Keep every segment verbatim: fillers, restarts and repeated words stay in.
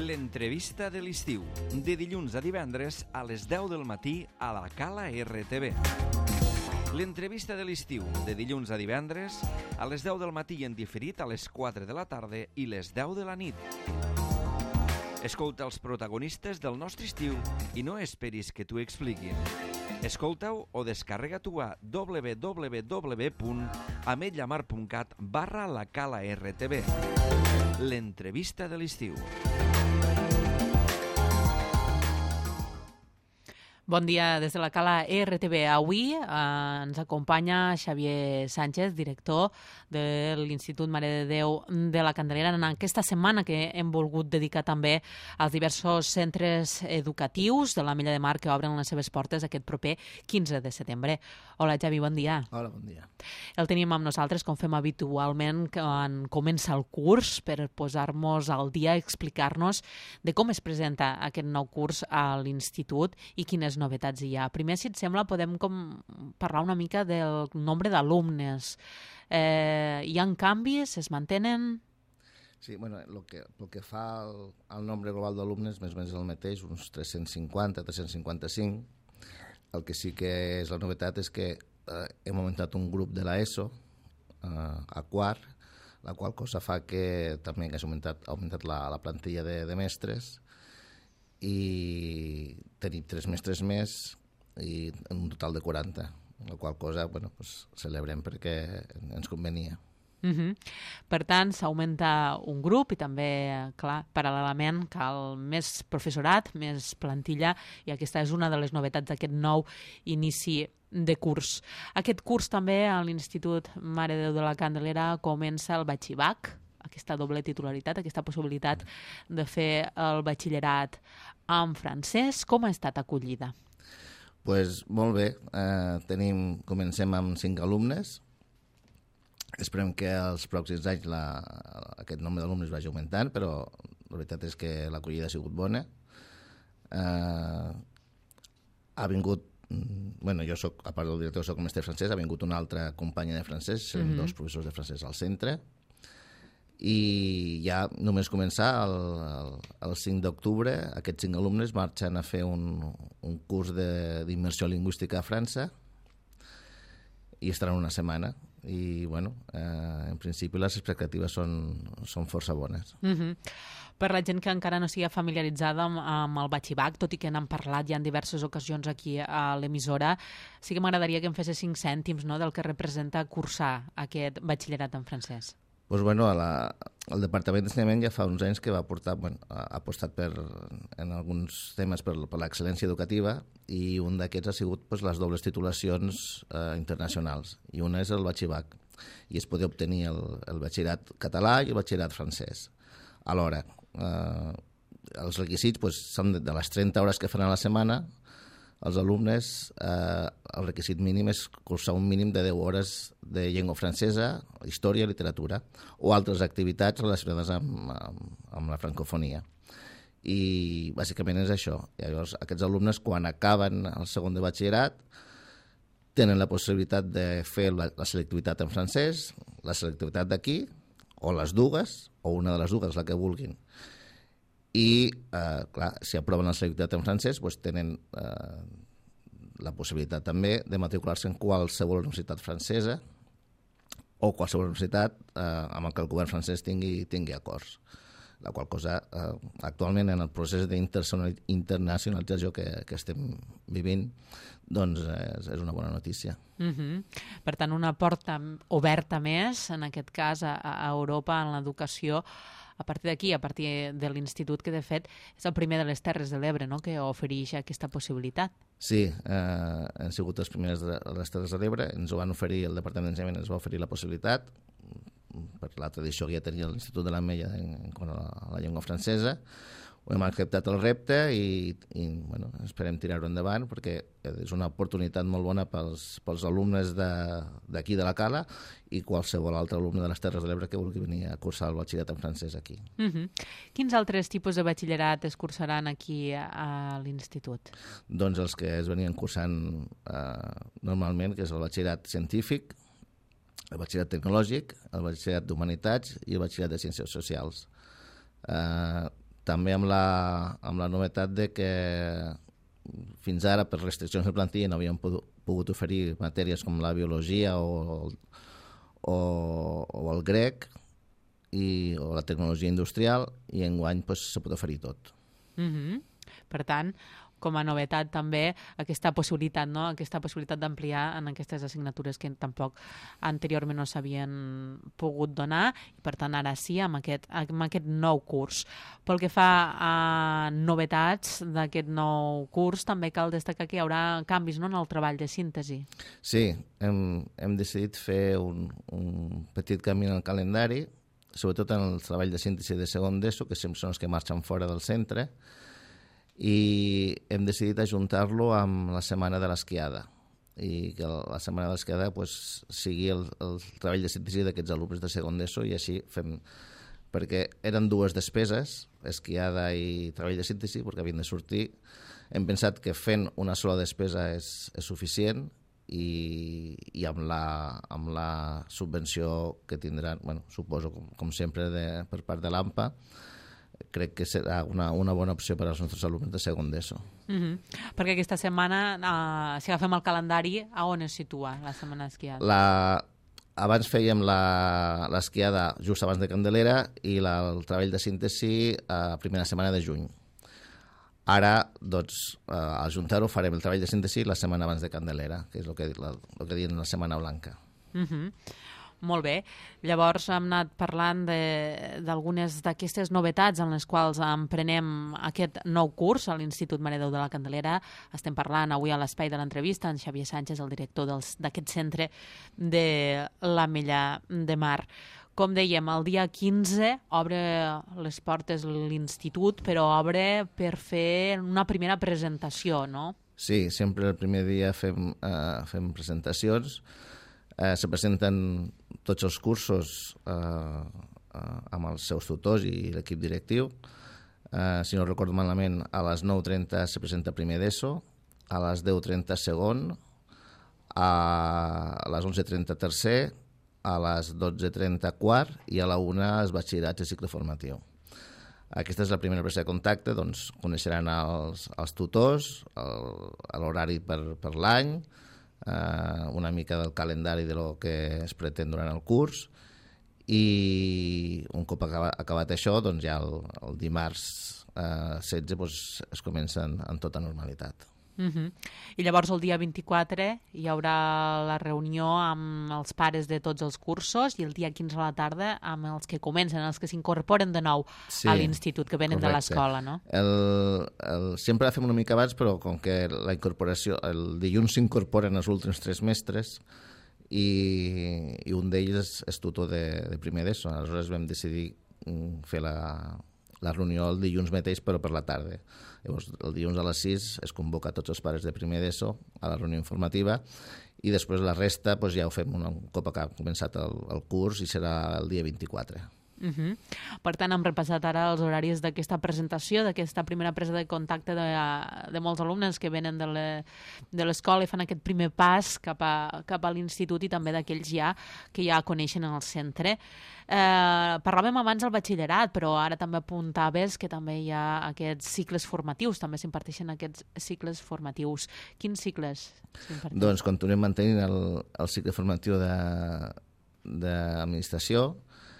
L'entrevista de l'estiu, de dilluns a divendres a les deu del matí a la Cala R T V. L'entrevista de l'estiu, de dilluns a divendres a les deu del matí i en diferit a les quatre de la tarda i les deu de la nit. Escolta els protagonistes del nostre estiu i no esperis que t'ho expliquin. Escolta-ho o descarrega-t'ho a w w w punt ametlllamar punt cat barra la Cala R T V. L'entrevista de l'estiu. Bon dia des de la Cala R T V. Avui eh, ens acompanya Xavier Sánchez, director de l'Institut Mare de Déu de la Candelera, en aquesta setmana que hem volgut dedicar també als diversos centres educatius de l'Ametlla de Mar que obren les seves portes aquest proper quinze de setembre. Hola, Xavi, bon dia. Hola, bon dia. El tenim amb nosaltres, com fem habitualment quan comença el curs, per posar-nos al dia, explicar-nos de com es presenta aquest nou curs a l'Institut i quines novetats hi ha. Primer, si et sembla, podem com parlar una mica del nombre d'alumnes. Eh, hi ha canvis? Es mantenen? Sí, bueno, el que, el que fa el, el nombre global d'alumnes més o menys el mateix, uns tres-cents cinquanta, tres-cents cinquanta-cinc. El que sí que és la novetat és que eh, hem augmentat un grup de l'ESO eh, a quart, la qual cosa fa que també ha augmentat, ha augmentat la, la plantilla de, de mestres, i tenim tres mestres més i un total de quaranta, la qual cosa, bueno, pues, celebrem perquè ens convenia. Uh-huh. Per tant, s'augmenta un grup i també, clar, paral·lelament cal més professorat, més plantilla, i aquesta és una de les novetats d'aquest nou inici de curs. Aquest curs també a l'Institut Mare de Déu de la Candelera comença el batxibac, aquesta doble titularitat, aquesta possibilitat de fer el batxillerat en francès. Com ha estat acollida? Pues molt bé. Eh, tenim, comencem amb cinc alumnes. Esperem que els pròxims anys la, aquest nombre d'alumnes vagi augmentant, però la veritat és que l'acollida ha sigut bona. Eh, ha vingut, bueno, jo soc, a part del director, soc mestre francès, ha vingut una altra companya de francès, serem mm-hmm. dos professors de francès al centre, i ja només començar el, el, el cinc d'octubre aquests cinc alumnes marxen a fer un, un curs d'immersió lingüística a França i estaran una setmana i bueno, eh, en principi les expectatives són, són força bones. Mm-hmm. Per la gent que encara no sigui familiaritzada amb, amb el batxibac, tot i que n'han parlat ja en diverses ocasions aquí a l'emissora, sí que m'agradaria que em fes cinc cèntims, no?, del que representa cursar aquest batxillerat en francès. Pues bueno, a la, el Departament d'Ensenyament ja fa uns anys que va aportar, bueno, ha apostat per, en alguns temes per, per l'excel·lència educativa, i un d'aquests ha sigut pues, les dobles titulacions eh, internacionals, i una és el batxibac, i es podia obtenir el, el batxillerat català i el batxillerat francès. Alhora, eh, els requisits pues, són de, de les trenta hores que fan a la setmana. Els alumnes, eh, el requisit mínim és cursar un mínim de deu hores de llengua francesa, història, literatura, o altres activitats relacionades amb, amb, amb la francofonia. I bàsicament és això. I llavors, aquests alumnes, quan acaben el segon de batxillerat, tenen la possibilitat de fer la, la selectivitat en francès, la selectivitat d'aquí, o les dues, o una de les dues, la que vulguin. I, eh, clar, si aproven la selectivitat en francès, doncs tenen eh, la possibilitat també de matricular-se en qualsevol universitat francesa o qualsevol universitat eh, amb el que el govern francès tingui, tingui acords. La qual cosa, eh, actualment, en el procés d'internacionalització que, que estem vivint, doncs és, és una bona notícia. Mm-hmm. Per tant, una porta oberta més, en aquest cas, a, a Europa, en l'educació, a partir d'aquí, a partir de l'Institut, que de fet és el primer de les Terres de l'Ebre, no?, que ofereix aquesta possibilitat. Sí, eh, han sigut els primers de les Terres de l'Ebre, ens ho van oferir, el Departament d'Ensenyament ens va oferir la possibilitat, per la tradició que ja tenia l'Institut de l'Ametlla en quant a la, a la llengua francesa. Ho hem acceptat el repte i, i bueno, esperem tirar-ho endavant perquè és una oportunitat molt bona pels, pels alumnes d'aquí de, de la Cala i qualsevol altre alumne de les Terres de l'Ebre que vulgui venir a cursar el batxillerat en francès aquí. Mm-hmm. Quins altres tipus de batxillerat es cursaran aquí a, a l'Institut? Doncs els que es venien cursant eh, normalment, que és el batxillerat científic, el batxillerat tecnològic, el batxillerat d'humanitats i el batxillerat de ciències socials. Eh, també amb la, amb la novetat de que fins ara, per restriccions de plantilla, no havíem pogut, pogut oferir matèries com la biologia o, o, o el grec i, o la tecnologia industrial, i enguany pues, se pot oferir tot. Mm-hmm. Per tant, com a novetat també aquesta possibilitat, no? Aquesta possibilitat d'ampliar en aquestes assignatures que tampoc anteriorment no s'havien pogut donar, i per tant ara sí, amb aquest, amb aquest nou curs. Pel que fa a novetats d'aquest nou curs, també cal destacar que hi haurà canvis, no?, en el treball de síntesi. Sí, hem, hem decidit fer un, un petit canvi en el calendari, sobretot en el treball de síntesi de segon d'ESO, que sempre són els que marxen fora del centre, i hem decidit ajuntar-lo amb la setmana de l'esquiada, i que la setmana de l'esquiada pues, sigui el, el treball de síntesi d'aquests alumnes de segon d'ESO, i així fem, perquè eren dues despeses, esquiada i treball de síntesi, perquè havien de sortir. Hem pensat que fent una sola despesa és, és suficient, i, i amb, la, amb la subvenció que tindran, bueno, suposo, com, com sempre, de, per part de l'AMPA, crec que serà una, una bona opció per als nostres alumnes de segon d'ESO. Mm-hmm. Perquè aquesta setmana, uh, si agafem el calendari, a on es situa la setmana esquiada? La, abans fèiem l'esquiada just abans de Candelera i la, el treball de síntesi a primera setmana de juny. Ara, doncs, uh, al juntar-ho farem el treball de síntesi la setmana abans de Candelera, que és el que, la, el que diuen la setmana blanca. Mm-hmm. Molt bé. Llavors hem anat parlant d'algunes d'aquestes novetats en les quals emprenem aquest nou curs a l'Institut Mare de Déu de la Candelera. Estem parlant avui a l'espai de l'entrevista amb Xavier Sánchez, el director d'aquest centre de l'Ametlla de Mar. Com dèiem, el dia quinze obre les portes l'Institut, però obre per fer una primera presentació, no? Sí, sempre el primer dia fem, uh, fem presentacions. Eh, se presenten tots els cursos eh, eh, amb els seus tutors i l'equip directiu. Eh, si no recordo malament, a les nou trenta se presenta primer d'ESO, a les deu trenta segon, a les onze trenta tercer, a les dotze trenta quart i a la una el batxillerat i cicle formatiu. Aquesta és la primera presa de contacte, doncs coneixeran els, els tutors, l'horari per, per l'any, Uh, una mica del calendari de lo que es pretén durant el curs, i un cop acaba, acabat això, doncs ja el, el dimarts uh, setze doncs, es comença en, en tota normalitat. Uh-huh. I llavors el dia vint-i-quatre hi haurà la reunió amb els pares de tots els cursos, i el dia quinze a la tarda amb els que comencen, els que s'incorporen de nou sí, a l'institut, que venen correcte. De l'escola, no? El, el, sempre la fem una mica abans, però com que la incorporació, el dilluns s'incorporen els últims tres mestres, i, i un d'ells és, és tutor de, de primer d'ESO. Aleshores vam decidir fer la, la reunió el dilluns mateix, però per la tarda. Llavors, el dilluns a les sis es convoca tots els pares de primer d'ESO a la reunió informativa, i després la resta doncs, ja ho fem un cop ha començat el, el curs, i serà el dia vint-i-quatre. Uh-huh. Per tant, hem repassat ara els horaris d'aquesta presentació, d'aquesta primera presa de contacte de, de molts alumnes que venen de l'escola i fan aquest primer pas cap a, cap a l'institut, i també d'aquells ja que ja coneixen el centre. Eh, parlàvem abans del batxillerat, però ara també apuntaves que també hi ha aquests cicles formatius, també s'imparteixen aquests cicles formatius. Quins cicles s'imparteixen? Doncs continuem mantenint el, el cicle formatiu d'administració.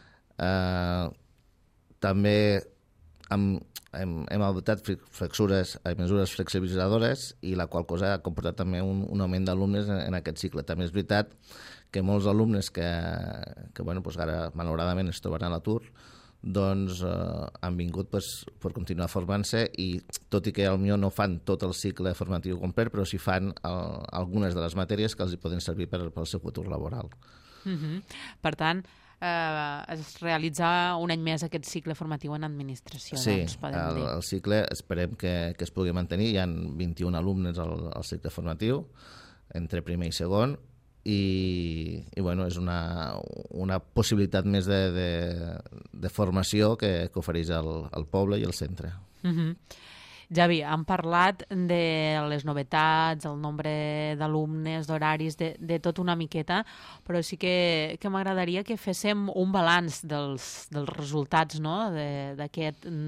Uh, també hem, hem, hem adoptat flexures, mesures flexibilitzadores, i la qual cosa ha comportat també un, un augment d'alumnes en, en aquest cicle. També és veritat que molts alumnes que, que bueno, pues ara malauradament es troben a l'atur, doncs uh, han vingut pues, per continuar formant-se, i tot i que potser no fan tot el cicle formatiu complet, però sí fan el, algunes de les matèries que els poden servir per, pel seu futur laboral. Uh-huh. Per tant, Eh, es realitza un any més aquest cicle formatiu en administració. Sí, doncs, podem el, dir. el cicle esperem que, que es pugui mantenir. Hi ha vint-i-un alumnes al, al cicle formatiu, entre primer i segon, i, i bueno, és una, una possibilitat més de, de, de formació que, que ofereix el, el poble i el centre. Uh-huh. Javi, hem parlat de les novetats, el nombre d'alumnes, d'horaris, de, de tot una miqueta, però sí que, que m'agradaria que féssim un balanç dels, dels resultats, no?, d'aquest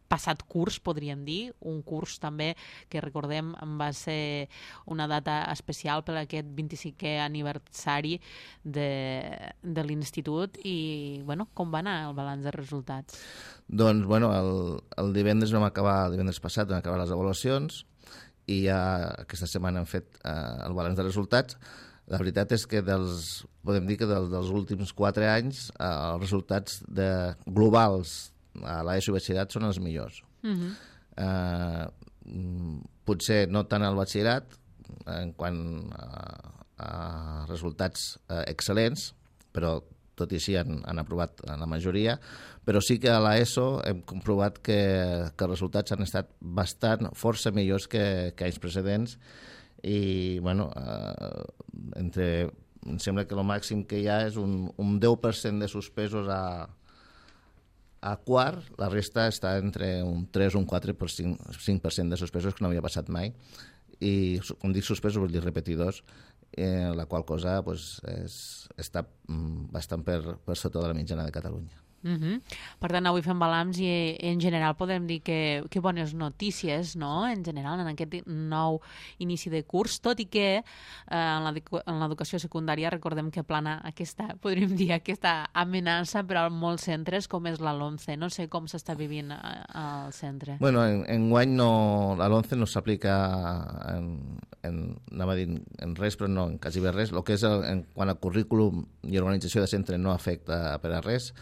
passat curs, podríem dir, un curs també que recordem va ser una data especial per aquest vint-i-cinquè aniversari de, de l'institut i, bueno, com va anar el balanç de resultats? Doncs, bueno, el, el divendres vam acabar, el divendres passat vam acabar les avaluacions i ja aquesta setmana hem fet eh, el balanç de resultats. La veritat és que dels, podem dir que dels, dels últims quatre anys eh, els resultats de, globals a l'ESO i batxillerat són els millors. Uh-huh. eh, potser no tant al batxillerat en quant a, a resultats eh, excel·lents, però tot i així han, han aprovat la majoria, però sí que a l'ESO hem comprovat que, que els resultats han estat bastant, força millors que, que anys precedents i, bueno, eh, entre, em sembla que el màxim que hi ha és un, un deu per cent de suspesos a, a quart, la resta està entre un tres o un quatre per cinc per cent de suspesos, que no havia passat mai, i com dic suspesos vol dir repetidors, eh, la qual cosa pues, és, està bastant per, per sota de la mitjana de Catalunya. Uh-huh. Per tant, avui fem balanç i en general podem dir que, que bones notícies, no?, en general, en aquest nou inici de curs, tot i que eh, en l'educació secundària recordem que plana aquesta, podríem dir, aquesta amenaça per a molts centres com és la LOMCE. No sé com s'està vivint al centre. Bueno, en, en guany no, la LOMCE no s'aplica en, en, anava a dir, en res, però no, en quasi bé res. El que és el, en quant a currículum i organització de centre no afecta per a res.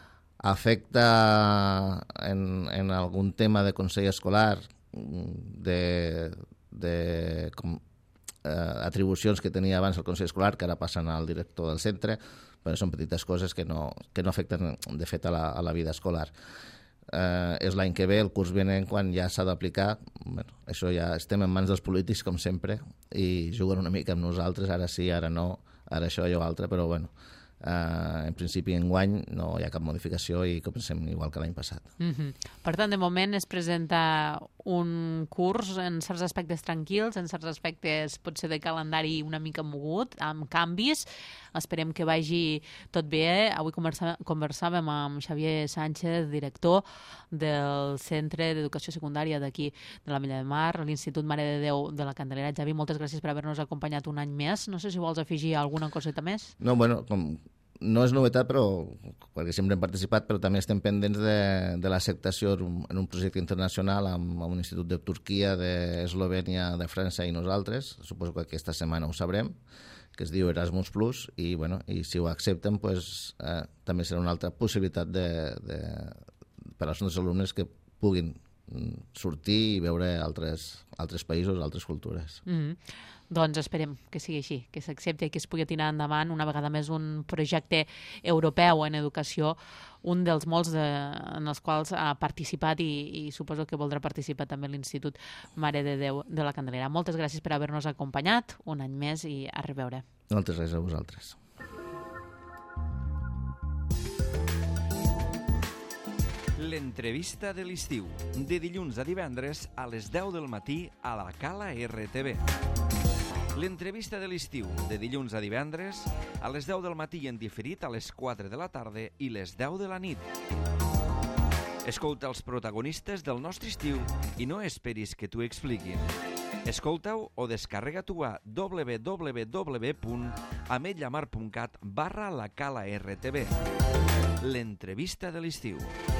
Afecta en, en algun tema de consell escolar, de, de com, eh, atribucions que tenia abans el consell escolar, que ara passen al director del centre, però són petites coses que no, que no afecten de fet a la, a la vida escolar. Eh, és l'any que ve, el curs vinent, quan ja s'ha d'aplicar, bueno, això ja estem en mans dels polítics, com sempre, i juguen una mica amb nosaltres, ara sí, ara no, ara això, allò altre, però bueno, Uh, en principi enguany no hi ha cap modificació i comencem igual que l'any passat. Mm-hmm. Per tant, de moment es presenta un curs en certs aspectes tranquils, en certs aspectes potser de calendari una mica mogut, amb canvis. Esperem que vagi tot bé. Avui conversàvem amb Xavier Sánchez, director del Centre d'Educació Secundària d'aquí, de l'Ametlla de Mar, l'Institut Mare de Déu de la Candelera. Xavi, moltes gràcies per haver-nos acompanyat un any més. No sé si vols afegir alguna coseta més. No, bueno, com no és novetat, però perquè sempre hem participat, però també estem pendents de, de l'acceptació en un projecte internacional amb, amb un institut de Turquia, d'Eslovènia, de França i nosaltres. Suposo que aquesta setmana ho sabrem, que es diu Erasmus Plus, i, bueno, i si ho accepten, pues, eh, també serà una altra possibilitat de, de, per als nostres alumnes que puguin sortir i veure altres, altres països, altres cultures. Mm-hmm. Doncs esperem que sigui així, que s'accepti i que es pugui tirar endavant una vegada més un projecte europeu en educació, un dels molts de, en els quals ha participat i, i suposo que voldrà participar també l'Institut Mare de Déu de la Candelera. Moltes gràcies per haver-nos acompanyat un any més i a reveure. Moltes gràcies a vosaltres. L'entrevista de l'estiu, de dilluns a divendres a les deu del matí a la Cala R T V. L'entrevista de l'estiu, de dilluns a divendres, a les deu del matí i en diferit a les quatre de la tarda i les deu de la nit. Escolta els protagonistes del nostre estiu i no esperis que t'ho expliquin. Escolta-ho o descarrega-t'ho a w w w punt ametlla mar punt cat barra la Cala R T V. L'entrevista de l'estiu.